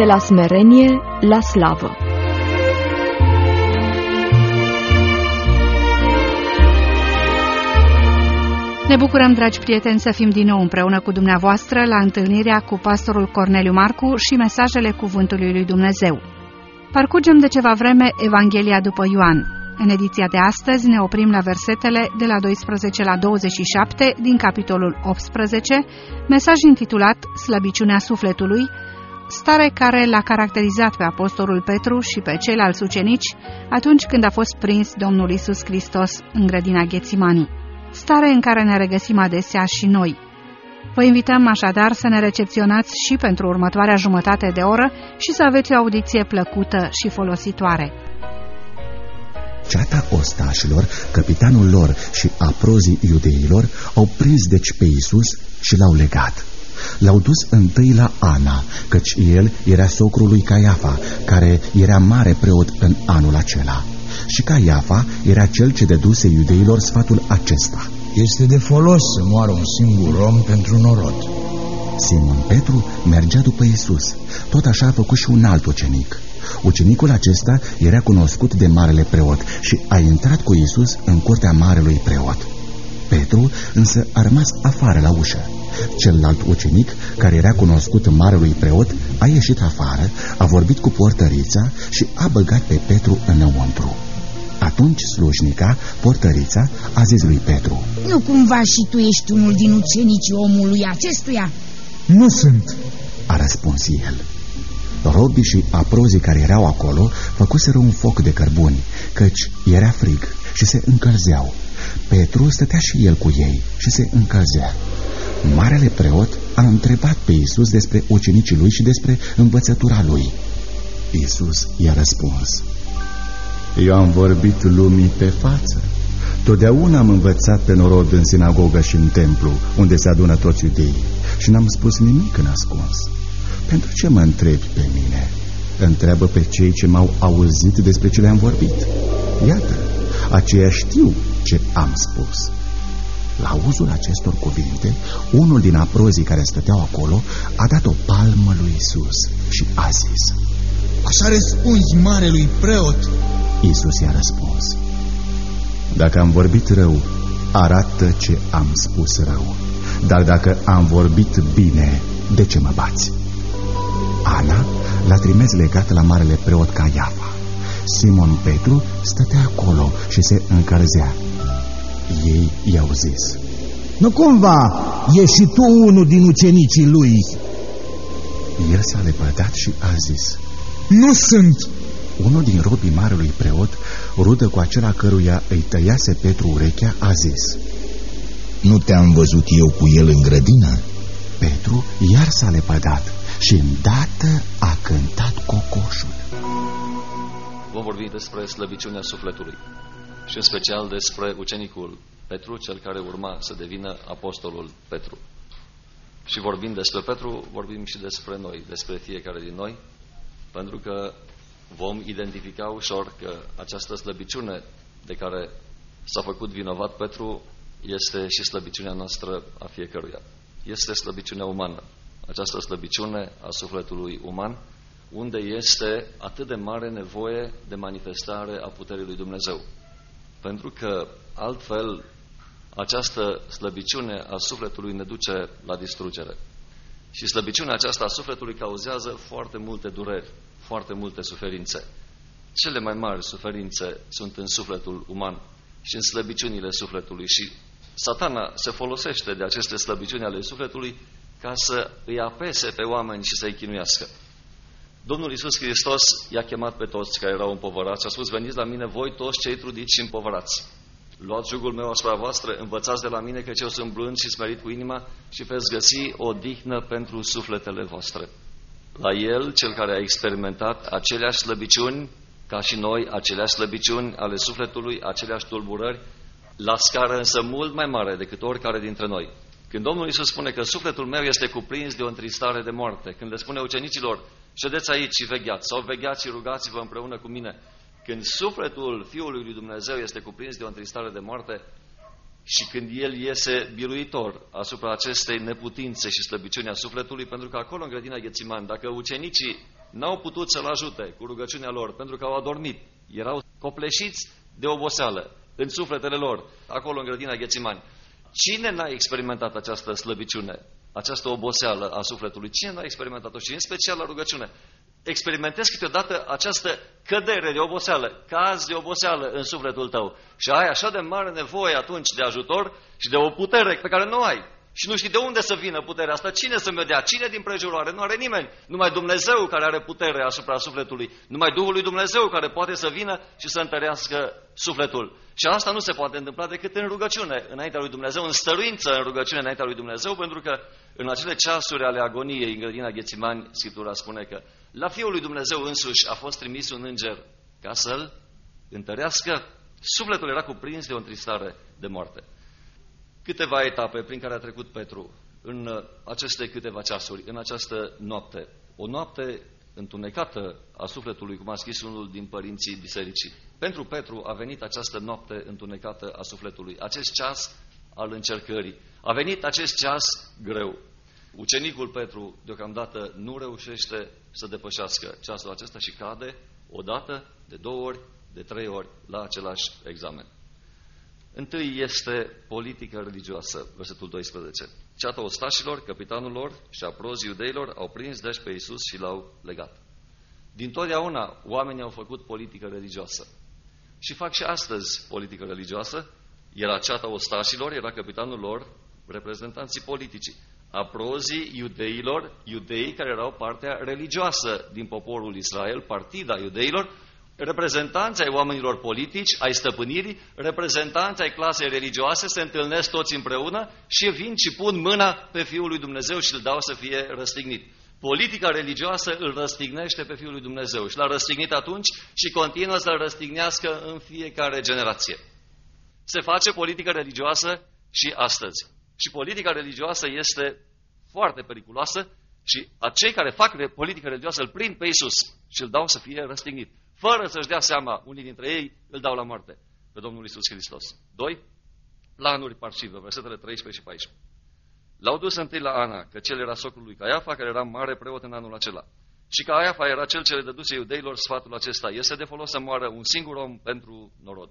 la smerenie la slavă. Ne bucurăm, dragi prieteni, să fim din nou împreună cu dumneavoastră la întâlnirea cu pastorul Corneliu Marcu și mesajele Cuvântului lui Dumnezeu. Parcurgem de ceva vreme Evanghelia după Ioan. În ediția de astăzi ne oprim la versetele de la 12 la 27 din capitolul 18, mesaj intitulat Slăbiciunea sufletului, stare care l-a caracterizat pe apostolul Petru și pe ceilalți ucenici atunci când a fost prins Domnul Iisus Hristos în grădina Ghețimani. Stare în care ne regăsim adesea și noi. Vă invităm așadar să ne recepționați și pentru următoarea jumătate de oră și să aveți o audiție plăcută și folositoare. Ceata ostașilor, capitanul lor și aprozii iudeilor au prins deci pe Iisus și l-au legat. L-au dus întâi la Ana, căci el era socrul lui Caiafa, care era mare preot în anul acela. Și Caiafa era cel ce dăduse iudeilor sfatul acesta: este de folos să moară un singur om pentru norod. Simon Petru mergea după Iisus. Tot așa a făcut și un alt ucenic. Ucenicul acesta era cunoscut de marele preot și a intrat cu Iisus în curtea marelui preot. Petru însă a rămas afară la ușă. Celălalt ucenic, care era cunoscut marelui preot, a ieșit afară, a vorbit cu portărița și a băgat pe Petru înăuntru. Atunci slujnica, portărița, a zis lui Petru: nu cumva și tu ești unul din ucenicii omului acestuia? Nu sunt, a răspuns el. Robii și aprozii care erau acolo făcuseră un foc de cărbuni, căci era frig și se încălzeau. Petru stătea și el cu ei și se încălzea. Marele preot a întrebat pe Iisus despre ucenicii lui și despre învățătura lui. Iisus i-a răspuns: eu am vorbit lumii pe față. Totdeauna am învățat pe norod în sinagogă și în templu, unde se adună toți iudeii, și n-am spus nimic în ascuns. Pentru ce mă întrebi pe mine? Întreabă pe cei ce m-au auzit despre ce le-am vorbit. Iată, aceia știu ce am spus. La auzul acestor cuvinte, unul din aprozii care stăteau acolo a dat o palmă lui Iisus și a zis: așa răspunzi marelui preot? Iisus i-a răspuns: dacă am vorbit rău, arată ce am spus rău. Dar dacă am vorbit bine, de ce mă bați? Ana l-a trimis legat la marele preot Caiafa. Simon Petru stătea acolo și se încălzea. Ei i-au zis: nu cumva ești și tu unul din ucenicii lui? El s-a lepădat și a zis: nu sunt. Unul din robii marelui preot, rudă cu acela căruia îi tăiase Petru urechea, a zis: nu te-am văzut eu cu el în grădină? Petru iar s-a lepădat și îndată a cântat cocoșul. Vom vorbi despre slăbiciunea sufletului și în special despre ucenicul Petru, cel care urma să devină apostolul Petru. Și vorbind despre Petru, vorbim și despre noi, despre fiecare din noi, pentru că vom identifica ușor că această slăbiciune de care s-a făcut vinovat Petru este și slăbiciunea noastră a fiecăruia. Este slăbiciunea umană, această slăbiciune a sufletului uman, unde este atât de mare nevoie de manifestare a puterii lui Dumnezeu. Pentru că altfel această slăbiciune a sufletului ne duce la distrugere. Și slăbiciunea aceasta a sufletului cauzează foarte multe dureri, foarte multe suferințe. Cele mai mari suferințe sunt în sufletul uman și în slăbiciunile sufletului. Și Satana se folosește de aceste slăbiciuni ale sufletului ca să îi apese pe oameni și să-i chinuiască. Domnul Iisus Hristos i-a chemat pe toți care erau împovărați și a spus: veniți la mine voi toți cei trudiți și împovărați. Luați jugul meu asupra voastră, învățați de la mine, căci eu sunt blând și smerit cu inima și veți găsi o dihnă pentru sufletele voastre. La el, cel care a experimentat aceleași slăbiciuni ca și noi, aceleași slăbiciuni ale sufletului, aceleași tulburări, la scară însă mult mai mare decât oricare dintre noi. Când Domnul Iisus spune că sufletul meu este cuprins de o întristare de moarte, când le spune ucenicilor: ședeți aici și vegheați, sau vegheați și rugați-vă împreună cu mine, când sufletul Fiului lui Dumnezeu este cuprins de o întristare de moarte și când El iese biruitor asupra acestei neputințe și slăbiciuni a sufletului, pentru că acolo în grădina Ghețimani, dacă ucenicii n-au putut să-l ajute cu rugăciunea lor, pentru că au adormit. Erau copleșiți de oboseală în sufletele lor, acolo în grădina Ghețimani. Cine n-a experimentat această slăbiciune, această oboseală a sufletului? Cine n-a experimentat-o? Și în special la rugăciune. Experimentezi câteodată această cădere de oboseală, caz de oboseală în sufletul tău și ai așa de mare nevoie atunci de ajutor și de o putere pe care nu ai. Și nu știi de unde să vină puterea asta, cine să-mi o dea, cine din prejurare, nu are nimeni. Numai Dumnezeu care are putere asupra sufletului, numai Duhul lui Dumnezeu care poate să vină și să întărească sufletul. Și asta nu se poate întâmpla decât în rugăciune înaintea lui Dumnezeu, în stăruință în rugăciune înaintea lui Dumnezeu, pentru că în acele ceasuri ale agoniei în grădina Ghețimani, Scriptura spune că la Fiul lui Dumnezeu însuși a fost trimis un înger ca să-l întărească. Sufletul era cuprins de o întristare de moarte. Câteva etape prin care a trecut Petru în aceste câteva ceasuri, în această noapte. O noapte întunecată a sufletului, cum a scris unul din părinții bisericii. Pentru Petru a venit această noapte întunecată a sufletului, acest ceas al încercării. A venit acest ceas greu. Ucenicul Petru deocamdată nu reușește să depășească ceasul acesta și cade odată, de 2 ori, de 3 ori la același examen. Întâi este politică religioasă, versetul 12. Ceata ostașilor, căpitanul lor și aprozii iudeilor au prins deci pe Iisus și l-au legat. Dintotdeauna oamenii au făcut politică religioasă. Și fac și astăzi politică religioasă. Era ceata ostașilor, era căpitanul lor, reprezentanții politici. Aprozii iudeilor, iudeii care erau partea religioasă din poporul Israel, partida iudeilor, reprezentanți ai oamenilor politici, ai stăpânirii, reprezentanți ai clasei religioase, se întâlnesc toți împreună și vin și pun mâna pe Fiul lui Dumnezeu și îl dau să fie răstignit. Politica religioasă îl răstignește pe Fiul lui Dumnezeu și l-a răstignit atunci și continuă să-l răstignească în fiecare generație. Se face politică religioasă și astăzi. Și politica religioasă este foarte periculoasă și acei care fac politică religioasă îl prind pe Iisus și îl dau să fie răstignit. Fără să-și dea seama, unii dintre ei îl dau la moarte pe Domnul Iisus Hristos. 2. Planuri parșive, versetele 13 și 14. L-au dus întâi la Ana, că cel era socrul lui Caiafa, care era mare preot în anul acela. Și Caiafa era cel ce le dăduse iudeilor sfatul acesta. Este de folos să moară un singur om pentru norod.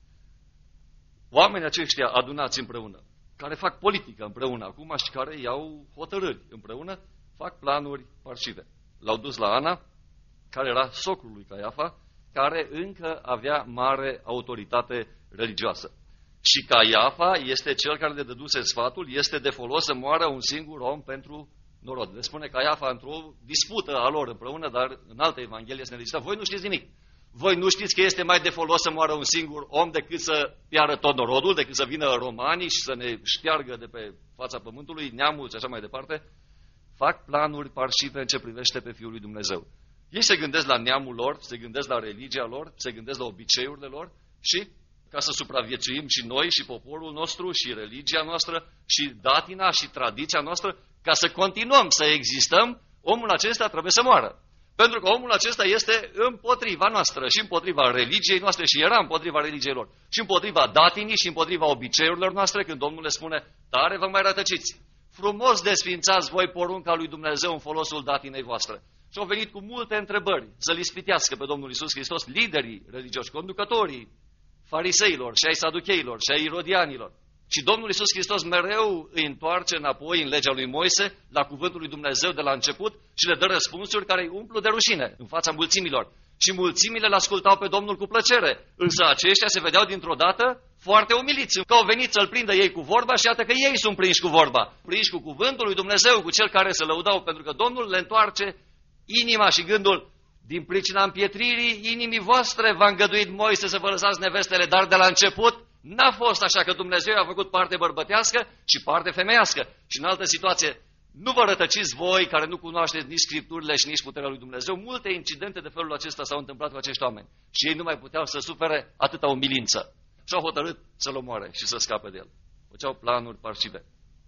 Oamenii aceștia adunați împreună, care fac politică împreună acum și care iau hotărâri împreună, fac planuri parșive. L-au dus la Ana, care era socrul lui Caiafa, care încă avea mare autoritate religioasă. Și Caiafa este cel care le dăduse sfatul, este de folos să moară un singur om pentru norod. Le spune Caiafa într-o dispută a lor împreună, dar în altă evanghelie se ne zice, voi nu știți nimic. Voi nu știți că este mai de folos să moară un singur om decât să piară tot norodul, decât să vină romanii și să ne șteargă de pe fața pământului, neamul și așa mai departe? Fac planuri parșive în ce privește pe Fiul lui Dumnezeu. Ei se gândesc la neamul lor, se gândesc la religia lor, se gândesc la obiceiurile lor și, ca să supraviețuim și noi și poporul nostru și religia noastră și datina și tradiția noastră, ca să continuăm să existăm, omul acesta trebuie să moară. Pentru că omul acesta este împotriva noastră și împotriva religiei noastre și era împotriva religiei lor și împotriva datinii și împotriva obiceiurilor noastre, când Domnul le spune, tare vă mai rătăciți. Frumos desfințați voi porunca lui Dumnezeu în folosul datinei voastre. Și au venit cu multe întrebări să-L ispitească pe Domnul Iisus Hristos liderii religioși, conducătorii fariseilor și ai saducheilor și ai irodianilor. Și Domnul Iisus Hristos mereu îi întoarce înapoi în legea lui Moise, la cuvântul lui Dumnezeu de la început și le dă răspunsuri care îi umplu de rușine în fața mulțimilor. Și mulțimile l-ascultau pe Domnul cu plăcere, însă aceștia se vedeau dintr-o dată foarte umiliți, că au venit să-L prindă ei cu vorba și iată că ei sunt prinși cu vorba, prinși cu cuvântul lui Dumnezeu, cu cel care se lăudau, pentru că Domnul le întoarce inima și gândul. Din pricina împietririi inimii voastre v-a îngăduit Moise să vă lăsați nevestele, dar de la început n-a fost așa, că Dumnezeu a făcut parte bărbătească și parte femeiască. Și în altă situație, nu vă rătăciți voi care nu cunoașteți nici Scripturile și nici puterea lui Dumnezeu. Multe incidente de felul acesta s-au întâmplat cu acești oameni și ei nu mai puteau să sufere atâta umilință. Și au hotărât să-L omoare și să scape de El. Făceau planuri parșive.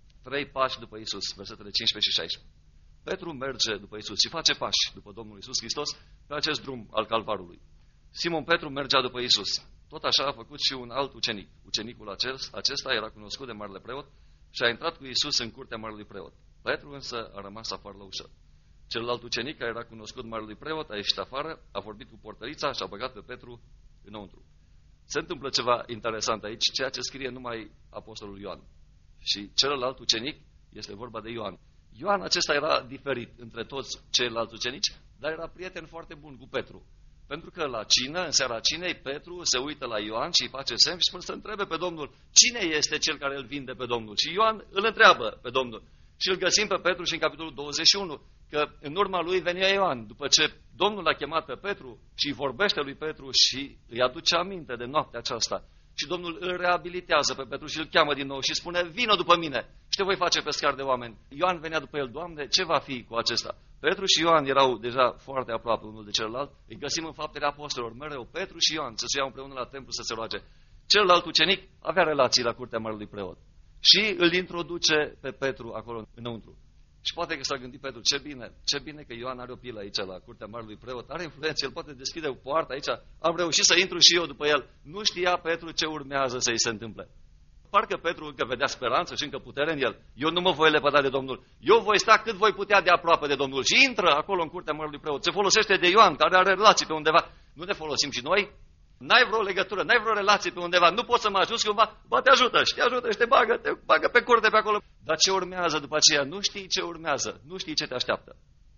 3 pași după Iisus, versetele 15 și 16. Petru merge după Iisus și face pași după Domnul Iisus Hristos pe acest drum al Calvarului. Simon Petru mergea după Iisus. Tot așa a făcut și un alt ucenic. Ucenicul acesta era cunoscut de marele preot și a intrat cu Iisus în curtea marelui preot. Petru însă a rămas afară la ușă. Celălalt ucenic, care era cunoscut marelui preot, a ieșit afară, a vorbit cu portărița și a băgat pe Petru înăuntru. Se întâmplă ceva interesant aici, ceea ce scrie numai apostolul Ioan. Și celălalt ucenic este vorba de Ioan. Ioan acesta era diferit între toți ceilalți ucenici, dar era prieten foarte bun cu Petru. Pentru că la cină, în seara cinei, Petru se uită la Ioan și îi face semn și spune să întrebe pe Domnul cine este cel care îl vinde pe Domnul. Și Ioan îl întreabă pe Domnul. Și îl găsim pe Petru și în capitolul 21, că în urma lui venea Ioan. După ce Domnul l-a chemat pe Petru și îi vorbește lui Petru și îi aduce aminte de noaptea aceasta. Și Domnul îl reabilitează pe Petru și îl cheamă din nou și spune, vină după mine și te voi face pescar de oameni. Ioan venea după el, Doamne, ce va fi cu acesta? Petru și Ioan erau deja foarte aproape unul de celălalt. Îi găsim în Faptele Apostolilor mereu, Petru și Ioan să se iau împreună la templu să se roage. Celălalt ucenic avea relații la curtea marelui preot și îl introduce pe Petru acolo înăuntru. Și poate că s-a gândit Petru, ce bine că Ioan are o pilă aici la curtea marelui preot, are influență, el poate deschide o poartă aici, am reușit să intru și eu după el. Nu știa Petru ce urmează să-i se întâmple. Parcă Petru încă vedea speranță și încă putere în el. Eu nu mă voi lepăda de Domnul, eu voi sta cât voi putea de aproape de Domnul. Și intră acolo în curtea marelui preot, se folosește de Ioan, care are relații pe undeva. Nu ne folosim și noi? N-ai vreo legătură, n-ai vreo relație pe undeva, nu poți să mă ajuți cumva, bă, te ajută și te bagă pe curte pe acolo. Dar ce urmează după aceea? Nu știi ce urmează, nu știi ce te așteaptă.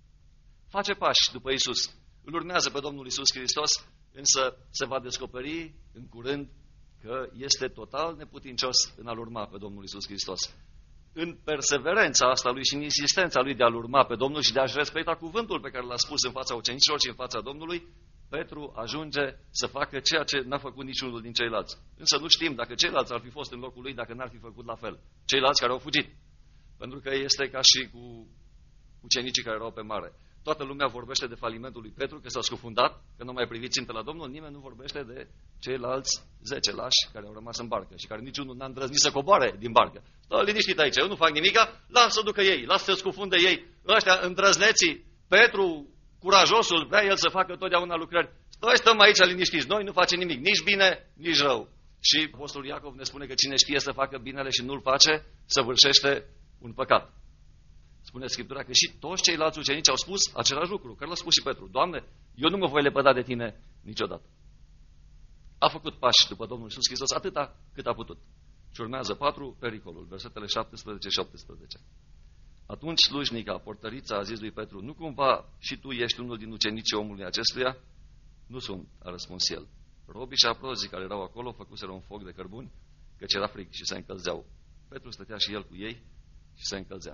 Face pași după Iisus, îl urmează pe Domnul Iisus Hristos, însă se va descoperi în curând că este total neputincios în a-L urma pe Domnul Iisus Hristos. În perseverența asta lui și în insistența lui de a-L urma pe Domnul și de a-și respecta cuvântul pe care l-a spus în fața ucenicilor și în fața Domnului, Petru ajunge să facă ceea ce n-a făcut niciunul din ceilalți. Însă nu știm dacă ceilalți ar fi fost în locul lui, dacă n-ar fi făcut la fel. Ceilalți care au fugit. Pentru că este ca și cu ucenicii care erau pe mare. Toată lumea vorbește de falimentul lui Petru, că s-a scufundat, că nu mai privit țintă la Domnul. Nimeni nu vorbește de ceilalți 10 lași care au rămas în barcă și care niciunul n-a îndrăznit să coboare din barcă. Stă liniștit aici, eu nu fac nimica, lasă să ducă ei, lasă să scufunde ei. Ăștia îndrăzneții, Petru, curajosul, vrea el să facă totdeauna lucrări. Noi stăm aici liniștiți, noi nu facem nimic, nici bine, nici rău. Și apostolul Iacov ne spune că cine știe să facă binele și nu-l face, săvârșește un păcat. Spune Scriptura că și toți ceilalți ucenici au spus același lucru, care l-a spus și Petru. Doamne, eu nu mă voi lepăda de tine niciodată. A făcut pași după Domnul Iisus Hristos atâta cât a putut. Și urmează 4 pericolul, versetele 17 și 18. Atunci slujnica, portărița, a zis lui Petru, nu cumva și tu ești unul din ucenicii omului acestuia? Nu sunt, a răspuns el. Robii și aprozii care erau acolo făcuseră un foc de cărbuni, căci era frig și se încălzeau. Petru stătea și el cu ei și se încălzea.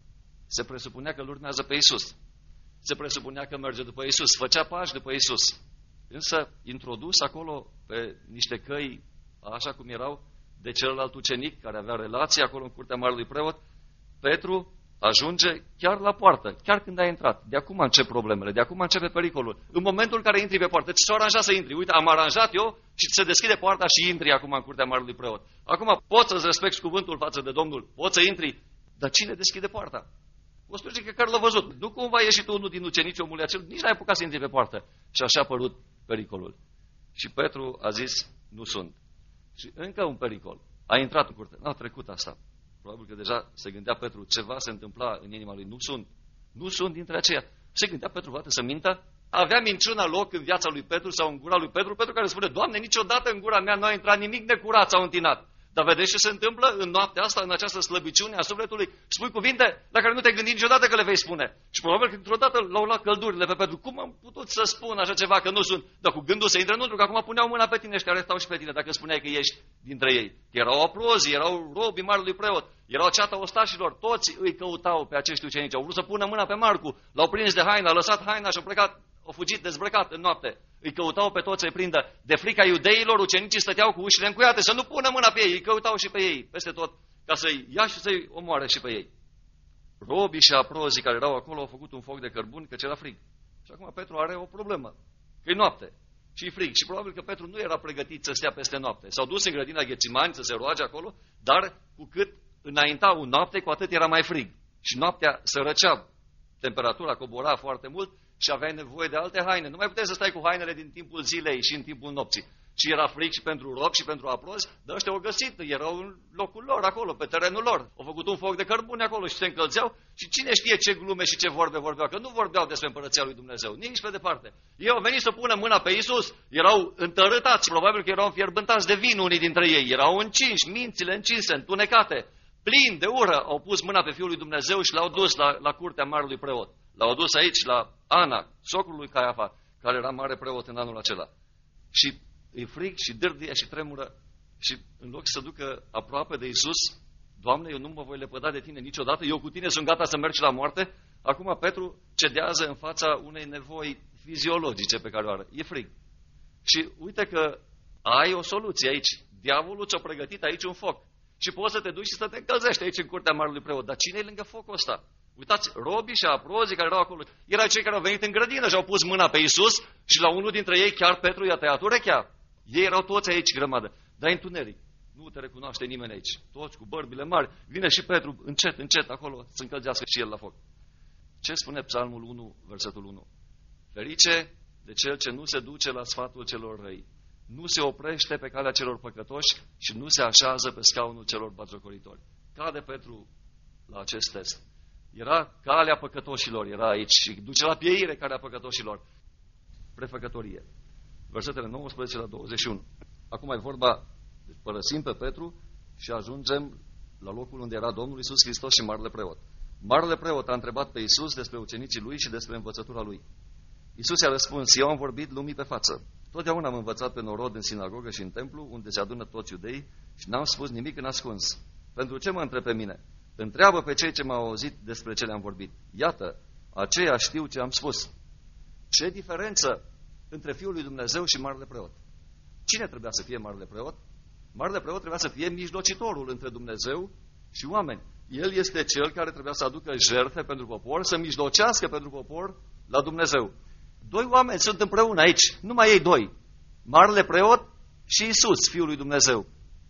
Se presupunea că îl urmează pe Iisus. Se presupunea că merge după Iisus, făcea pași după Iisus. Însă, introdus acolo pe niște căi, așa cum erau, de celălalt ucenic care avea relații acolo în curtea marelui preot, Petru ajunge chiar la poartă, chiar când a intrat. De acum încep problemele, de acum începe pericolul. În momentul în care intri pe poartă, ți-o aranjat să intri. Uite, am aranjat eu și se deschide poarta și intri acum în curtea marelui preot. Acum poți să-ți respecti cuvântul față de Domnul, poți să intri, dar cine deschide poarta? O slujnică care l-a văzut. Nu cumva ești tu unul din ucenicii omului acel, nici n-ai apucat să intri pe poartă. Și așa a apărut pericolul. Și Petru a zis, nu sunt. Și încă un pericol. A intrat în curte. N-a trecut asta. Probabil că deja se gândea Petru, ceva se întâmpla în inima lui. Nu sunt. Nu sunt dintre aceia. Se gândea Petru, poate să mintă? Avea minciuna loc în viața lui Petru sau în gura lui Petru, Petru care spune, Doamne, niciodată în gura mea nu a intrat nimic necurat sau întinat. Dar vedeți ce se întâmplă în noaptea asta, în această slăbiciune a sufletului? Spui cuvinte la care nu te gândi niciodată că le vei spune. Și probabil că dintr-o dată l-au luat căldurile pe Petru. Cum am putut să spun așa ceva că nu sunt? Dar cu gândul să intre înăuntru, că acum puneau mâna pe tine și te arestau și pe tine dacă spuneai că ești dintre ei. Erau aprozii, erau robii marelui preot, erau ceata ostașilor, toți îi căutau pe acești ucenici. Au vrut să pună mâna pe Marcu, l-au prins de haină, a lăsat haina și au plecat. Au fugit dezbrăcat în noapte. Îi căutau pe toți să-i prindă. De frica iudeilor, ucenicii stăteau cu ușile încuiate să nu pună mâna pe ei. Îi căutau și pe ei, peste tot, ca să-i ia și să-i omoare și pe ei. Robii și aprozii care erau acolo au făcut un foc de cărbuni, căci era frig. Și acum Petru are o problemă, că e noapte și e frig. Și probabil că Petru nu era pregătit să stea peste noapte. S-au dus în grădina Ghețimani să se roage acolo, dar cu cât înaintau noapte, cu atât era mai frig. Și noaptea se răcea, temperatura cobora foarte mult, și aveai nevoie de alte haine. Nu mai puteai să stai cu hainele din timpul zilei și în timpul nopții. Și era fric și pentru rob și pentru aprozi, dar ăștia au găsit, erau în locul lor acolo, pe terenul lor. Au făcut un foc de cărbune acolo și se încălzeau și cine știe ce glume și ce vorbe vorbeau, că nu vorbeau despre împărăția lui Dumnezeu, nici pe departe. Ei au venit să pună mâna pe Iisus, erau întărâtați, probabil că erau înfierbântați de vin unii dintre ei, erau încinși, mințile încinse, întunecate, plini de ură, au pus mâna pe Fiul lui Dumnezeu și l-au dus la curtea marelui preot. L-au dus aici la Ana, socrul lui Caiafa, care era mare preot în anul acela. Și îi frig și dârdie și tremură și în loc să ducă aproape de Iisus, Doamne, eu nu mă voi lepăda de tine niciodată, eu cu tine sunt gata să merg la moarte, acum Petru cedează în fața unei nevoi fiziologice pe care o are. E frig. Și uite că ai o soluție aici. Diavolul ți-a pregătit aici un foc. Și poți să te duci și să te încălzești aici în curtea marelui preot. Dar cine e lângă focul ăsta? Uitați, robii și aprozii care erau acolo, erau cei care au venit în grădină și au pus mâna pe Iisus și la unul dintre ei chiar Petru i-a tăiat urechea. Ei erau toți aici grămadă. Dar întuneric. Nu te recunoaște nimeni aici. Toți cu bărbile mari. Vine și Petru încet, încet acolo să încălzească și el la foc. Ce spune Psalmul 1, versetul 1? Ferice de cel ce nu se duce la sfatul celor răi, nu se oprește pe calea celor păcătoși și nu se așează pe scaunul celor batjocoritori. Cade Petru la acest test. Era calea păcătoșilor, era aici și duce la pieire calea păcătoșilor. Prefăcătorie. Versetele 19 la 21. Acum e vorba, deci părăsim pe Petru și ajungem la locul unde era Domnul Iisus Hristos și Marele Preot. Marele Preot a întrebat pe Iisus despre ucenicii lui și despre învățătura lui. Iisus i-a răspuns, eu am vorbit lumii pe față. Totdeauna am învățat pe norod în sinagogă și în templu, unde se adună toți iudeii, și n-am spus nimic în ascuns. Pentru ce mă întreb pe mine? Întreabă pe cei ce m-au auzit despre ce le-am vorbit. Iată, aceia știu ce am spus. Ce diferență între Fiul lui Dumnezeu și Marele Preot? Cine trebuia să fie Marele Preot? Marele Preot trebuia să fie mijlocitorul între Dumnezeu și oameni. El este cel care trebuia să aducă jertfe pentru popor, să mijlocească pentru popor la Dumnezeu. Doi oameni sunt împreună aici, numai ei doi. Marele Preot și Iisus, Fiul lui Dumnezeu.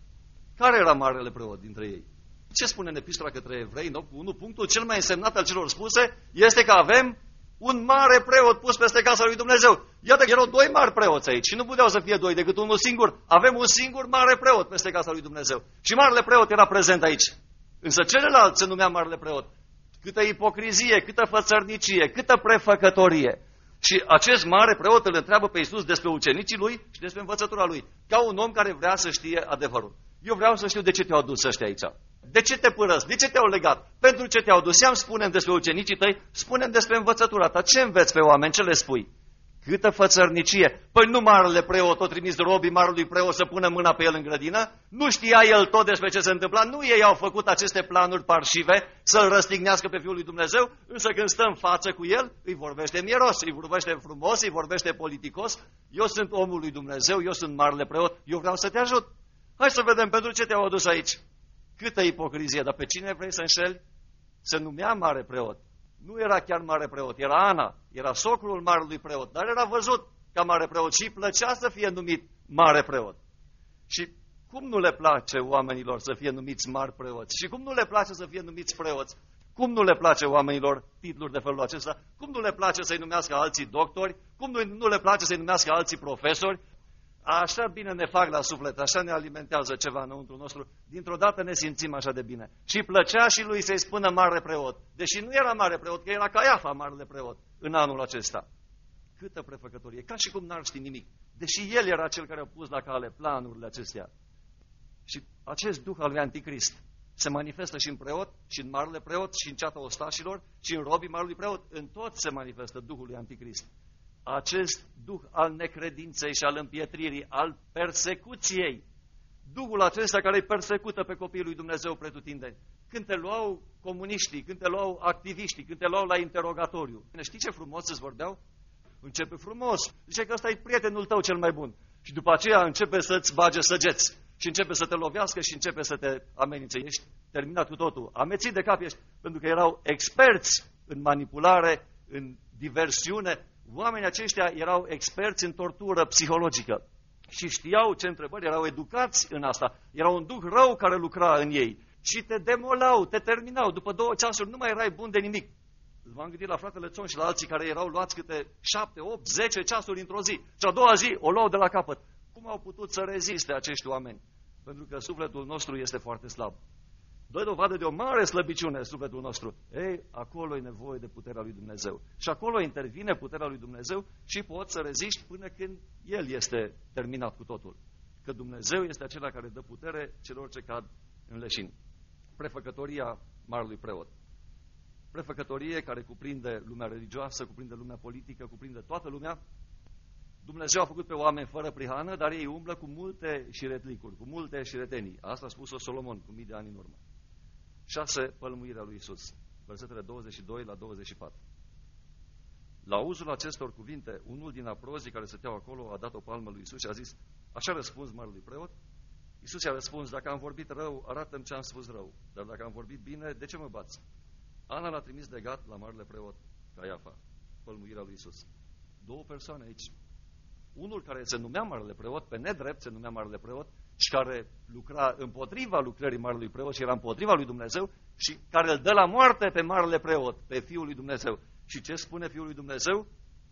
Care era Marele Preot dintre ei? Ce spune în epistola către evrei, 1? Punctul cel mai însemnat al celor spuse este că avem un mare preot pus peste casa lui Dumnezeu. Iată că erau doi mari preoți aici și nu puteau să fie doi decât unul singur. Avem un singur mare preot peste casa lui Dumnezeu. Și Marele Preot era prezent aici. Însă celălalt se numea Marele Preot. Câtă ipocrizie, câtă fățărnicie, câtă prefăcătorie. Și acest mare preot îl întreabă pe Iisus despre ucenicii lui și despre învățătura lui. Ca un om care vrea să știe adevărul. Eu vreau să știu de ce te-au dus ăștia aici. De ce te părăsc? De ce te-au legat? Pentru ce te-au dus? Ia-mi spune-mi despre ucenicii tăi, spune-mi despre învățătura ta. Ce înveți pe oameni? Ce le spui? Câtă fățărnicie! Păi nu Marele Preot o trimis robii Marelui Preot să pună mâna pe el în grădină? Nu știa el tot despre ce se întâmpla? Nu ei au făcut aceste planuri parșive să-l răstignească pe Fiul lui Dumnezeu? Însă când stă în față cu el, îi vorbește mieros, îi vorbește frumos, îi vorbește politicos. Eu sunt omul lui Dumnezeu, eu sunt Marele Preot, eu vreau să te ajut. Hai să vedem pentru ce te-au adus aici. Câtă ipocrizie, dar pe cine vrei să înșeli? Se numea Mare Preot. Nu era chiar Mare Preot, era Ana, era socrul Marelui Preot, dar era văzut ca Mare Preot și îi plăcea să fie numit Mare Preot. Și cum nu le place oamenilor să fie numiți mari preoți? Și cum nu le place să fie numiți preoți? Cum nu le place oamenilor titluri de felul acesta? Cum nu le place să-i numească alții doctori? Cum nu le place să-i numească alții profesori? Așa bine ne fac la suflet, așa ne alimentează ceva înăuntru nostru. Dintr-o dată ne simțim așa de bine. Și plăcea și lui să-i spună Mare Preot. Deși nu era Mare Preot, că era Caiafa Marele Preot în anul acesta. Câtă prefăcătorie, ca și cum n-ar ști nimic. Deși el era cel care a pus la cale planurile acestea. Și acest duh al lui Anticrist se manifestă și în preot, și în Marele Preot, și în ceata ostașilor, și în robii Marelui Preot. În tot se manifestă Duhul lui Anticrist. Acest duh al necredinței și al împietririi, al persecuției. Duhul acesta care îi persecută pe copiii lui Dumnezeu pretutindeni. Când te luau comuniștii, când te luau activiștii, când te luau la interogatoriu. Știi ce frumos îți vorbeau? Începe frumos. Zice că ăsta e prietenul tău cel mai bun. Și după aceea începe să-ți bage săgeți. Și începe să te lovească și începe să te amenințe. Ești terminat cu totul. Amețit de cap ești. Pentru că erau experți în manipulare, în diversiune. Oamenii aceștia erau experți în tortură psihologică și știau ce întrebări, erau educați în asta. Era un duh rău care lucra în ei și te demolau, te terminau. După 2 ceasuri nu mai erai bun de nimic. M-am gândit la fratele Țon și la alții care erau luați câte 7, 8, 10 ceasuri într-o zi. Și a doua zi o luau de la capăt. Cum Cum au putut să reziste acești oameni? Pentru că sufletul nostru este foarte slab. Dă dovadă de o mare slăbiciune sufletul nostru. Ei, acolo e nevoie de puterea lui Dumnezeu. Și acolo intervine puterea lui Dumnezeu și poți să reziști până când El este terminat cu totul. Că Dumnezeu este acela care dă putere celor ce cad în leșini. Prefăcătoria marelui preot. Prefăcătorie care cuprinde lumea religioasă, cuprinde lumea politică, cuprinde toată lumea. Dumnezeu a făcut pe oameni fără prihană, dar ei umblă cu multe șiretlicuri, cu multe șiretenii. Asta a spus-o Solomon cu mii de ani în urmă. 6. Pălmuirea lui Iisus. Versetele 22 la 24. La auzul acestor cuvinte, unul din aprozii care stăteau acolo a dat o palmă lui Iisus și a zis: așa răspuns marelui preot? Iisus i-a răspuns: dacă am vorbit rău, arată-mi ce am spus rău. Dar dacă am vorbit bine, de ce mă bați? Ana l-a trimis legat la marele preot Caiafa. Pălmuirea lui Iisus. Două persoane aici. Unul care se numea marele preot, pe nedrept se numea marele preot, și care lucra împotriva lucrării marelui preot și era împotriva lui Dumnezeu, și care îl dă la moarte pe marele preot, pe Fiul lui Dumnezeu. Și ce spune Fiul lui Dumnezeu?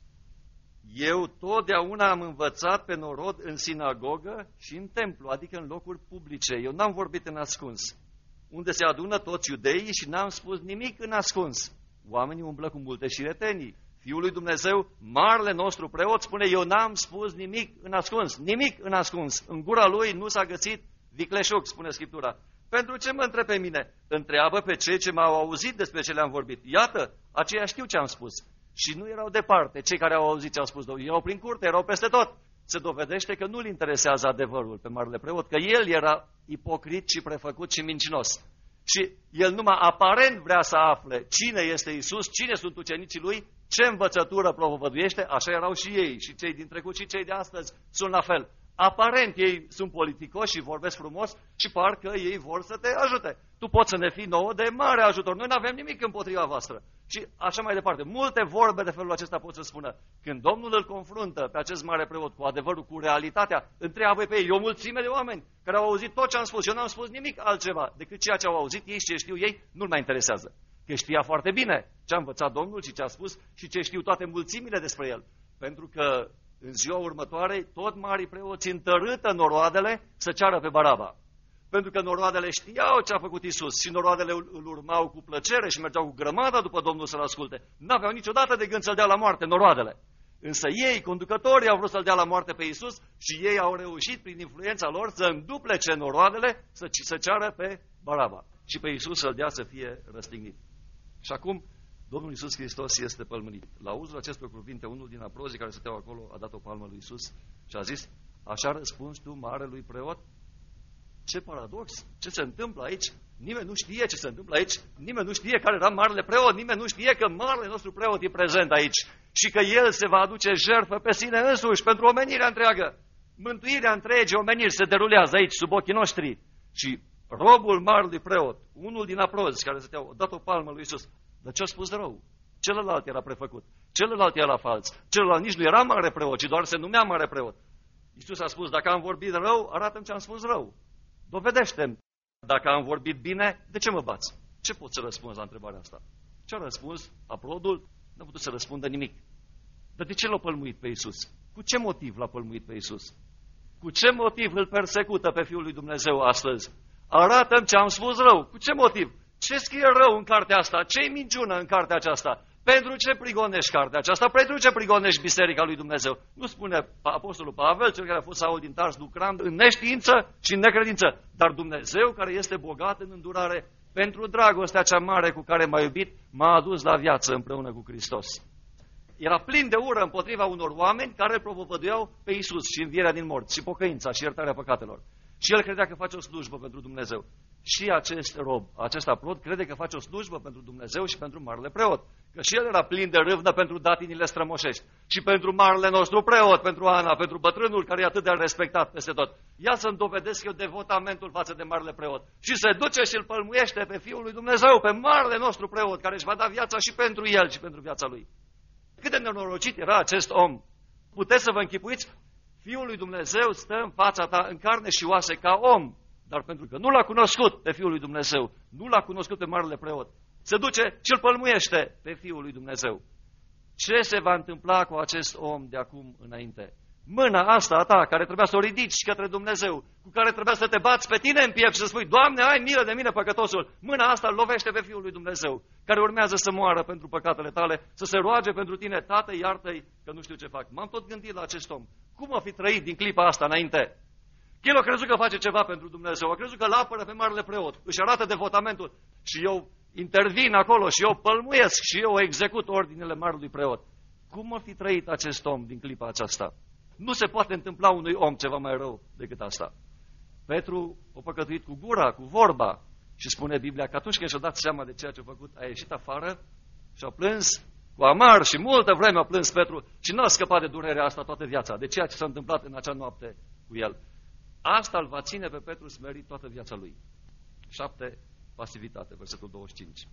Eu totdeauna am învățat pe norod în sinagogă și în templu, adică în locuri publice. Eu n-am vorbit în ascuns, unde se adună toți iudeii, și n-am spus nimic în ascuns. Oamenii umblă cu multe șiretenii. Fiul lui Dumnezeu, marele nostru preot, spune: eu n-am spus nimic în ascuns, nimic în ascuns. În gura lui nu s-a găsit vicleșug, spune Scriptura. Pentru ce mă întreb pe mine? Întreabă pe cei ce m-au auzit despre ce le-am vorbit. Iată, aceia știu ce am spus. Și nu erau departe cei care au auzit ce au spus. Erau prin curte, erau peste tot. Se dovedește că nu-l interesează adevărul pe marele preot, că el era ipocrit și prefăcut și mincinos. Și el numai aparent vrea să afle cine este Iisus, cine sunt ucenicii lui, ce învățătură propovăduiește. Așa erau și ei, și cei din trecut și cei de astăzi sunt la fel. Aparent ei sunt politicoși și vorbesc frumos și parcă ei vor să te ajute. Tu poți să ne fii nouă de mare ajutor. Noi nu avem nimic împotriva voastră. Și așa mai departe. Multe vorbe de felul acesta pot să spună. Când Domnul îl confruntă pe acest mare preot cu adevărul, cu realitatea, întreabă pe ei. E o mulțime de oameni care au auzit tot ce am spus. Eu n-am spus nimic altceva decât ceea ce au auzit ei și ce știu ei, nu-l mai interesează. Că știa foarte bine ce a învățat Domnul și ce a spus și ce știu toate mulțimile despre el. Pentru că în ziua următoare, tot marii preoți întărâtă noroadele să ceară pe Baraba. Pentru că noroadele știau ce a făcut Iisus și noroadele îl urmau cu plăcere și mergeau cu grămada după Domnul să-l asculte. N-aveau niciodată de gând să-l dea la moarte, noroadele. Însă ei, conducătorii, au vrut să-l dea la moarte pe Iisus și ei au reușit, prin influența lor, să înduplece noroadele, să ceară pe Baraba. Și pe Iisus să-l dea să fie răstignit. Și acum Domnul Iisus Hristos este pălmânit. La auzul acestor cuvinte, unul din aprozii care stăteau acolo a dat o palmă lui Iisus și a zis: așa răspunzi tu marelui preot? Ce paradox! Ce se întâmplă aici? Nimeni nu știe ce se întâmplă aici. Nimeni nu știe care era marele preot. Nimeni nu știe că marele nostru preot e prezent aici și că el se va aduce jertfă pe sine însuși pentru omenirea întreagă. Mântuirea întregii omeniri se derulează aici, sub ochii noștri. Și robul marelui preot, unul din aprozi care stăteau, a dat o palmă lui Iisus. Dar ce-a spus rău? Celălalt era prefăcut. Celălalt era fals. Celălalt nici nu era mare preot, ci doar se numea mare preot. Iisus a spus: dacă am vorbit rău, arată-mi ce am spus rău. Dovedește-mi. Dacă am vorbit bine, de ce mă bați? Ce pot să răspunzi la întrebarea asta? Ce a răspuns aprodul? Nu a putut să răspundă nimic. Dar de ce l-a pălmuit pe Iisus? Cu ce motiv l-a pălmuit pe Iisus? Cu ce motiv îl persecută pe Fiul lui Dumnezeu astăzi? Arată-mi ce am spus rău. Cu ce motiv? Ce scrie rău în cartea asta? Ce-i minciună în cartea aceasta? Pentru ce prigonești cartea aceasta? Pentru ce prigonești Biserica lui Dumnezeu? Nu spune Apostolul Pavel, cel care a fost Saul din Tars, lucrând în neștiință și în necredință. Dar Dumnezeu, care este bogat în îndurare, pentru dragostea cea mare cu care m-a iubit, m-a adus la viață împreună cu Hristos. Era plin de ură împotriva unor oameni care îl propovăduiau pe Iisus și învierea din morți, și pocăința și iertarea păcatelor. Și el credea că face o slujbă pentru Dumnezeu. Și acest rob, acest aprod, crede că face o slujbă pentru Dumnezeu și pentru marele preot. Că și el era plin de râvnă pentru datinile strămoșești. Și pentru marele nostru preot, pentru Ana, pentru bătrânul care e atât de respectat peste tot. Ia să-mi dovedesc eu devotamentul față de marele preot. Și se duce și îl pălmuiește pe Fiul lui Dumnezeu, pe marele nostru preot, care își va da viața și pentru el și pentru viața lui. Cât de nenorocit era acest om. Puteți să vă închipuiți? Fiul lui Dumnezeu stă în fața ta în carne și oase ca om, dar pentru că nu l-a cunoscut pe Fiul lui Dumnezeu, nu l-a cunoscut pe marele preot, se duce și îl pălmuiește pe Fiul lui Dumnezeu. Ce se va întâmpla cu acest om de acum înainte? Mâna asta a ta, care trebuia să o ridici către Dumnezeu, cu care trebuia să te bați pe tine în piept și să spui, Doamne, ai milă de mine, păcătosul, mâna asta îl lovește pe Fiul lui Dumnezeu, care urmează să moară pentru păcatele tale, să se roage pentru tine, Tată, iartă-i că nu știu ce fac. M-am tot gândit la acest om. Cum a fi trăit din clipa asta înainte? El a crezut că face ceva pentru Dumnezeu, a crezut că îl apără pe marele preot, își arată devotamentul și eu intervin acolo și eu pălmuiesc și eu execut ordinele marelui preot. Cum a fi trăit acest om din clipa aceasta? Nu se poate întâmpla unui om ceva mai rău decât asta. Petru a păcătuit cu gura, cu vorba și spune Biblia că atunci când și-a dat seama de ceea ce a făcut, a ieșit afară și a plâns cu amar și multă vreme a plâns Petru și nu a scăpat de durerea asta toată viața, de ceea ce s-a întâmplat în acea noapte cu el. Asta îl va ține pe Petru smerit toată viața lui. 7. Pasivitate, versetul 25.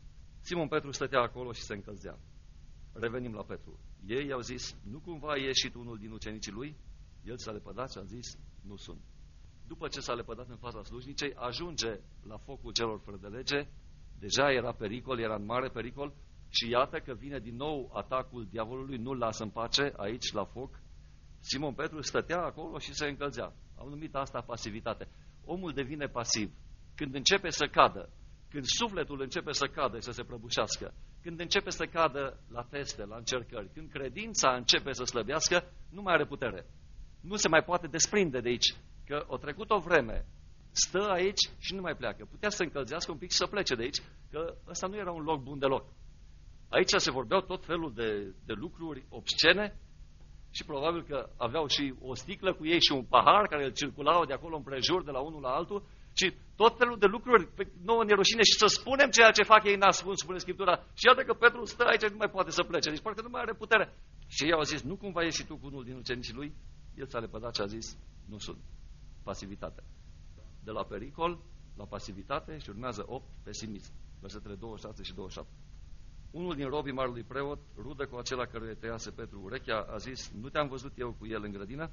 Simon Petru stătea acolo și se încălzea. Revenim la Petru. Ei i-au zis, nu cumva a ieșit unul din ucenicii lui? El s-a lepădat și a zis, nu sunt. După ce s-a lepădat în fața slujnicei, ajunge la focul celor fără de lege, deja era pericol, era în mare pericol și iată că vine din nou atacul diavolului, nu-l lasă în pace aici la foc. Simon Petru stătea acolo și se încălzea. Au numit asta pasivitate. Omul devine pasiv când începe să cadă, când sufletul începe să cadă și să se prăbușească, când începe să cadă la teste, la încercări, când credința începe să slăbească, nu mai are putere. Nu se mai poate desprinde de aici, că o trecut o vreme, stă aici și nu mai pleacă. Putea să încălzească un pic și să plece de aici, că ăsta nu era un loc bun deloc. Aici se vorbeau tot felul de lucruri obscene și probabil că aveau și o sticlă cu ei și un pahar care îl circulau de acolo împrejur, de la unul la altul, și tot felul de lucruri, nouă ne rușine și să spunem ceea ce fac ei n-ascuns, spune Scriptura. Și iată că Petru stă aici și nu mai poate să plece, deci parcă nu mai are putere. Și ei au zis, nu cumva ieși tu cu unul din ucenicii lui? El s-a lepădat și a zis, nu sunt. Pasivitate. De la pericol, la pasivitate și urmează 8, pesimism. Versetele 26 și 27. Unul din robii marelui preot, rudă cu acela căruia tăiase Petru urechea, a zis, nu te-am văzut eu cu el în grădină?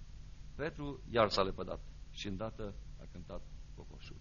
Petru iar s-a lepădat și îndată a cântat cocoșul.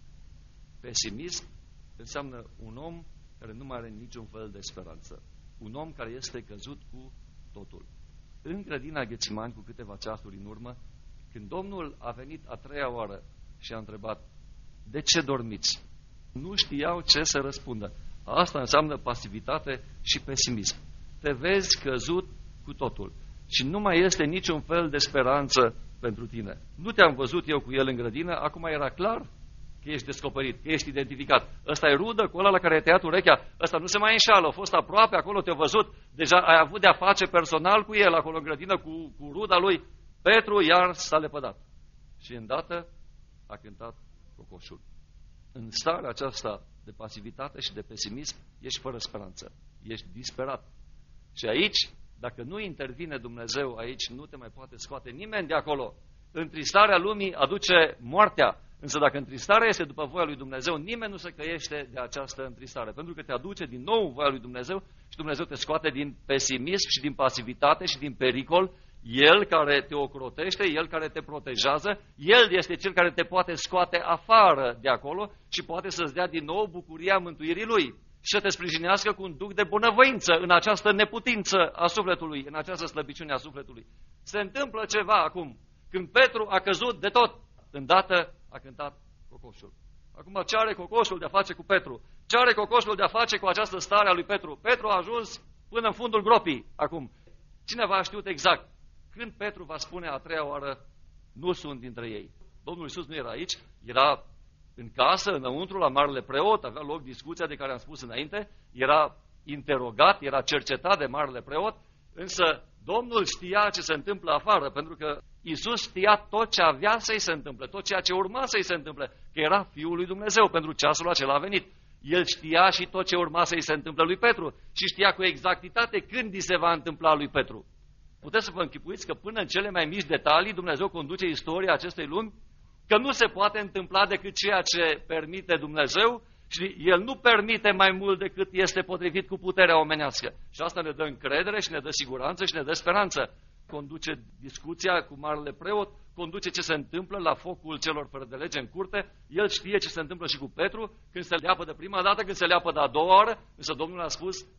Pesimism înseamnă un om care nu mai are niciun fel de speranță. Un om care este căzut cu totul. În grădina Ghețimani, cu câteva ceasuri în urmă, când Domnul a venit a treia oară și a întrebat, de ce dormiți? Nu știau ce să răspundă. Asta înseamnă pasivitate și pesimism. Te vezi căzut cu totul și nu mai este niciun fel de speranță pentru tine. Nu te-am văzut eu cu el în grădină, acum era clar că ești descoperit, că ești identificat. Ăsta e rudă cu ăla la care ai tăiat urechea, ăsta nu se mai înșală, a fost aproape, acolo te-a văzut, deja ai avut de-a face personal cu el acolo în grădină, cu ruda lui. Petru iar s-a lepădat și îndată a cântat cocoșul. În starea aceasta de pasivitate și de pesimism, ești fără speranță, ești disperat. Și aici, dacă nu intervine Dumnezeu aici, nu te mai poate scoate nimeni de acolo. Întristarea lumii aduce moartea, însă dacă întristarea este după voia lui Dumnezeu, nimeni nu se căiește de această întristare, pentru că te aduce din nou voia lui Dumnezeu și Dumnezeu te scoate din pesimism și din pasivitate și din pericol. El care te ocrotește, El care te protejează, El este Cel care te poate scoate afară de acolo și poate să-ți dea din nou bucuria mântuirii Lui și să te sprijinească cu un duc de bunăvoință în această neputință a sufletului, în această slăbiciune a sufletului. Se întâmplă ceva acum. Când Petru a căzut de tot, îndată a cântat cocoșul. Acum ce are cocoșul de a face cu Petru? Ce are cocoșul de a face cu această stare a lui Petru? Petru a ajuns până în fundul gropii acum. Cineva a știut exact când Petru va spune a treia oară, nu sunt dintre ei. Domnul Iisus nu era aici, era în casă, înăuntru, la marele preot, avea loc discuția de care am spus înainte, era interogat, era cercetat de marele preot, însă Domnul știa ce se întâmplă afară, pentru că Iisus știa tot ce avea să-i se întâmple, tot ceea ce urma să-i se întâmple, că era Fiul lui Dumnezeu, pentru ceasul acela a venit. El știa și tot ce urma să-i se întâmple lui Petru și știa cu exactitate când îi se va întâmpla lui Petru. Puteți să vă închipuiți că până în cele mai mici detalii Dumnezeu conduce istoria acestei lumi, că nu se poate întâmpla decât ceea ce permite Dumnezeu și El nu permite mai mult decât este potrivit cu puterea omenească. Și asta ne dă încredere și ne dă siguranță și ne dă speranță. Conduce discuția cu marele preot, conduce ce se întâmplă la focul celor fără de lege în curte. El știe ce se întâmplă și cu Petru când se leapă de prima dată, când se leapă de a doua oară, însă Domnul a spus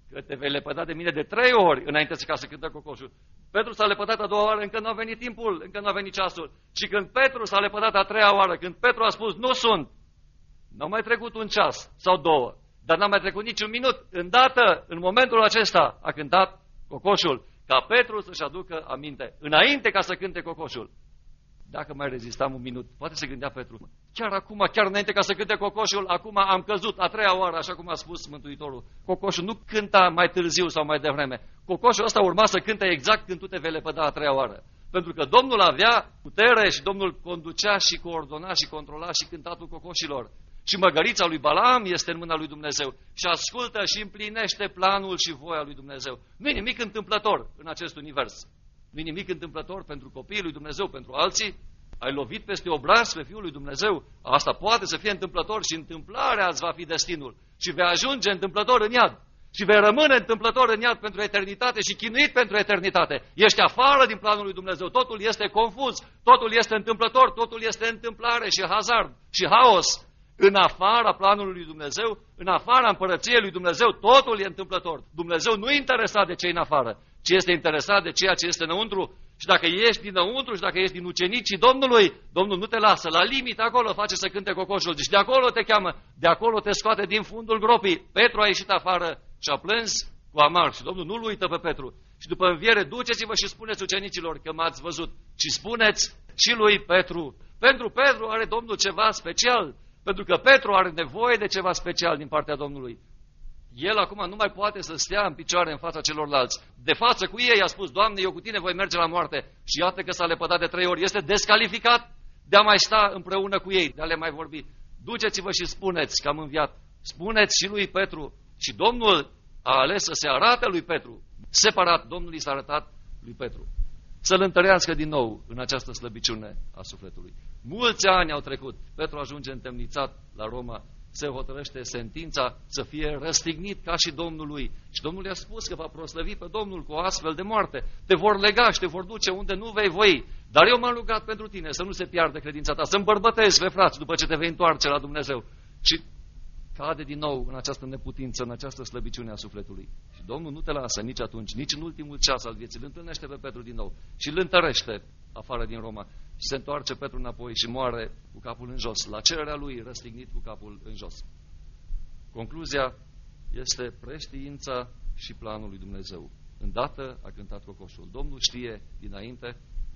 că te vei lepăda de mine de 3 ori înainte ca să cântă cocoșul. Petru s-a lepădat a 2-a oară, încă nu a venit timpul, încă nu a venit ceasul. Și când Petru s-a lepădat a 3-a oară, când Petru a spus, nu sunt, n-a mai trecut 1 ceas sau 2, dar n-a mai trecut nici 1 minut. Îndată, în momentul acesta, a cântat cocoșul, ca Petru să-și aducă aminte, înainte ca să cânte cocoșul. Dacă mai rezistam 1 minut, poate se gândea Petru, chiar acum, chiar înainte ca să cânte cocoșul, acum am căzut a 3-a oară, așa cum a spus Mântuitorul. Cocoșul nu cânta mai târziu sau mai devreme. Cocoșul ăsta urma să cânte exact când tu te vei lepăda a 3-a oară. Pentru că Domnul avea putere și Domnul conducea și coordona și controla și cântatul cocoșilor. Și măgărița lui Balaam este în mâna lui Dumnezeu și ascultă și împlinește planul și voia lui Dumnezeu. Nu e nimic întâmplător în acest univers. Nu e nimic întâmplător pentru copiii lui Dumnezeu, pentru alții. Ai lovit peste obraz pe Fiul lui Dumnezeu. Asta poate să fie întâmplător și întâmplarea îți va fi destinul. Și vei ajunge întâmplător în iad. Și vei rămâne întâmplător în iad pentru eternitate și chinuit pentru eternitate. Ești afară din planul lui Dumnezeu. Totul este confuz, totul este întâmplător, totul este întâmplare și hazard și haos. În afara planului lui Dumnezeu, în afara împărăției lui Dumnezeu, totul e întâmplător. Dumnezeu nu e interesat de ce e în afară, ci este interesat de ceea ce este înăuntru. Și dacă ești dinăuntru și dacă ești din ucenicii Domnului, Domnul nu te lasă. La limită acolo face să cânte cocoșul. Deci de acolo te cheamă, de acolo te scoate din fundul gropii. Petru a ieșit afară și a plâns cu amar. Și Domnul nu-l uită pe Petru. Și după înviere, duceți-vă și spuneți ucenicilor că m-ați văzut. Și spuneți și lui Petru. Pentru Petru are Domnul ceva special. Pentru că Petru are nevoie de ceva special din partea Domnului. El acum nu mai poate să stea în picioare în fața celorlalți. De față cu ei a spus, Doamne, eu cu tine voi merge la moarte. Și iată că s-a lepădat de 3 ori. Este descalificat de a mai sta împreună cu ei, de a le mai vorbi. Duceți-vă și spuneți că am înviat. Spuneți și lui Petru. Și Domnul a ales să se arate lui Petru. Separat, Domnul i s-a arătat lui Petru. Să-l întărească din nou în această slăbiciune a sufletului. Mulți ani au trecut. Petru ajunge întemnițat la Roma. Se hotărăște sentința să fie răstignit ca și Domnul lui. Și Domnul i-a spus că va proslăvi pe Domnul cu o astfel de moarte. Te vor lega și te vor duce unde nu vei voi. Dar eu m-am rugat pentru tine să nu se piardă credința ta, să îmbărbătezi pe frați după ce te vei întoarce la Dumnezeu. Și cade din nou în această neputință, în această slăbiciune a sufletului. Și Domnul nu te lasă nici atunci, nici în ultimul ceas al vieții. Îl întâlnește pe Petru din nou și îl întărește afară din Roma. Și se întoarce Petru înapoi și moare cu capul în jos, la cererea lui, răstignit cu capul în jos. Concluzia este preștiința și planul lui Dumnezeu. Îndată a cântat cocoșul. Domnul știe dinainte,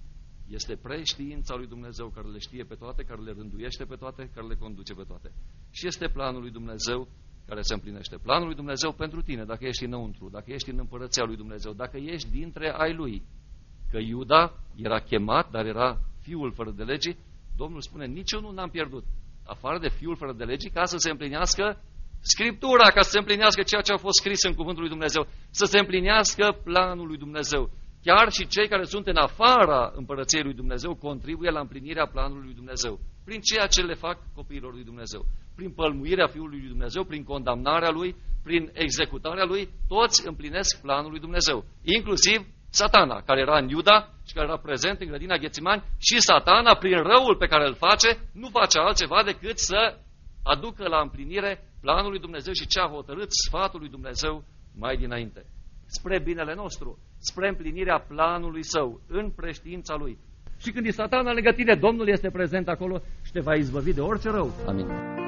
este preștiința lui Dumnezeu care le știe pe toate, care le rânduiește pe toate, care le conduce pe toate. Și este planul lui Dumnezeu care se împlinește. Planul lui Dumnezeu pentru tine, dacă ești înăuntru, dacă ești în împărăția lui Dumnezeu, dacă ești dintre ai lui. Că Iuda era chemat, dar era fiul fără de legii, Domnul spune, nici eu nu n-am pierdut, afară de fiul fără de legii, ca să se împlinească Scriptura, ca să se împlinească ceea ce a fost scris în cuvântul lui Dumnezeu, să se împlinească planul lui Dumnezeu. Chiar și cei care sunt în afara împărăției lui Dumnezeu contribuie la împlinirea planului lui Dumnezeu. Prin ceea ce le fac copiilor lui Dumnezeu. Prin pălmuirea Fiului lui Dumnezeu, prin condamnarea lui, prin executarea lui, toți împlinesc planul lui Dumnezeu. Inclusiv Satana, care era în Iuda și care era prezent în grădina Ghețimani, și Satana, prin răul pe care îl face, nu face altceva decât să aducă la împlinire planul lui Dumnezeu și ce a hotărât sfatul lui Dumnezeu mai dinainte. Spre binele nostru, spre împlinirea planului său, în preștiința lui. Și când e Satana lângă tine, Domnul este prezent acolo și te va izbăvi de orice rău. Amin.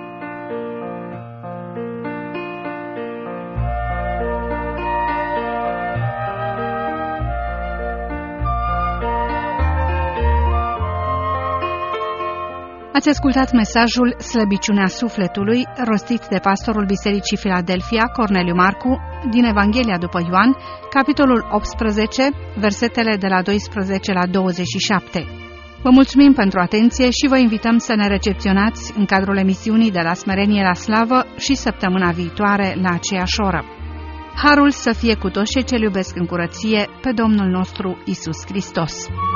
Ați ascultat mesajul Slăbiciunea sufletului, rostit de pastorul Bisericii Filadelfia, Corneliu Marcu, din Evanghelia după Ioan, capitolul 18, versetele de la 12 la 27. Vă mulțumim pentru atenție și vă invităm să ne recepționați în cadrul emisiunii De la Smerenie la Slavă și săptămâna viitoare la aceeași oră. Harul să fie cu toți cei ce iubesc în curăție pe Domnul nostru Isus Hristos.